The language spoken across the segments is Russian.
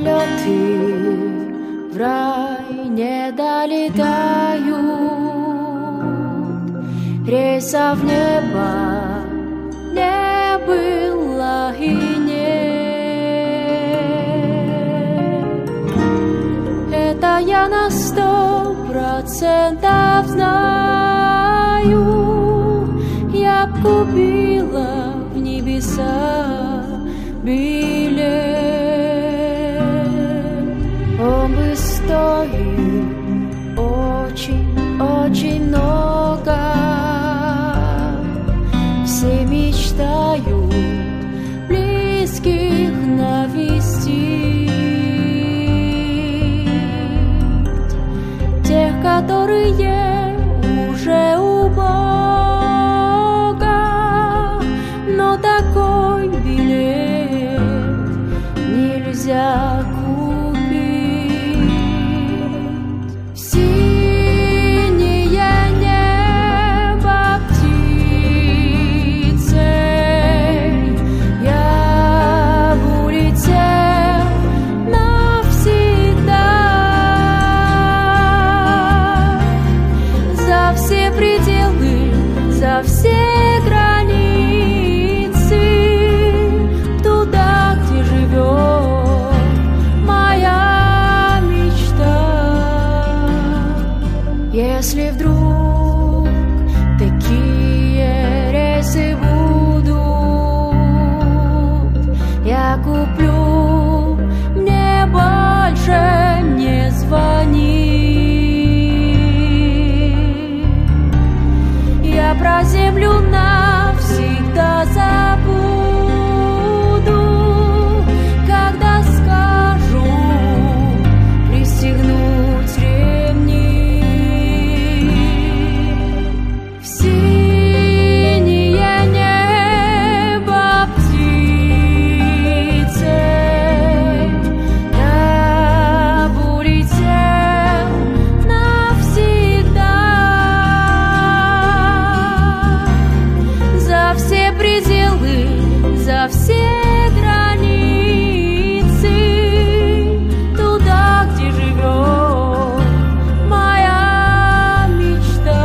Самолеты в рай не долетают, рейсов в небо не было и нет. Это я на 100% знаю. Я б купила в небеса билет. Он бы стоил очень много. Все мечтают близких навестить, тех, которые уже у Бога. Но такой билет нельзя купить. В синее небо птицей я улетел навсегда, за все пределы, за все границы, туда, где живет моя мечта. Если вдруг такие рейсы будут, я куплю, мне больше не звони. Я про землю навсегда забуду, когда скажу пристегнуть ремни. В синее небо птицей я бы улетел навсегда, за все пределы, за все границы, туда, где живет моя мечта.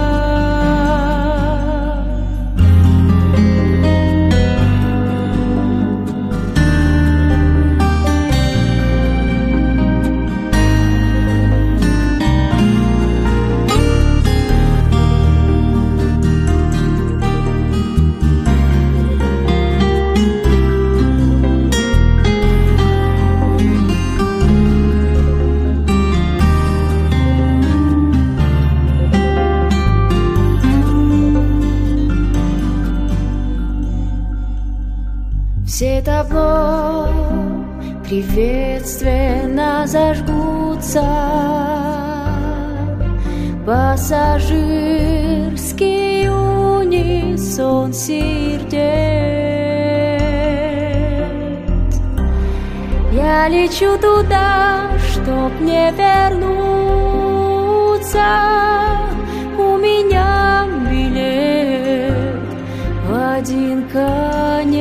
Все табло приветственно зажгутся, пассажирский унисон сердец. Я лечу туда, чтоб не вернуться. У меня билет в один конец.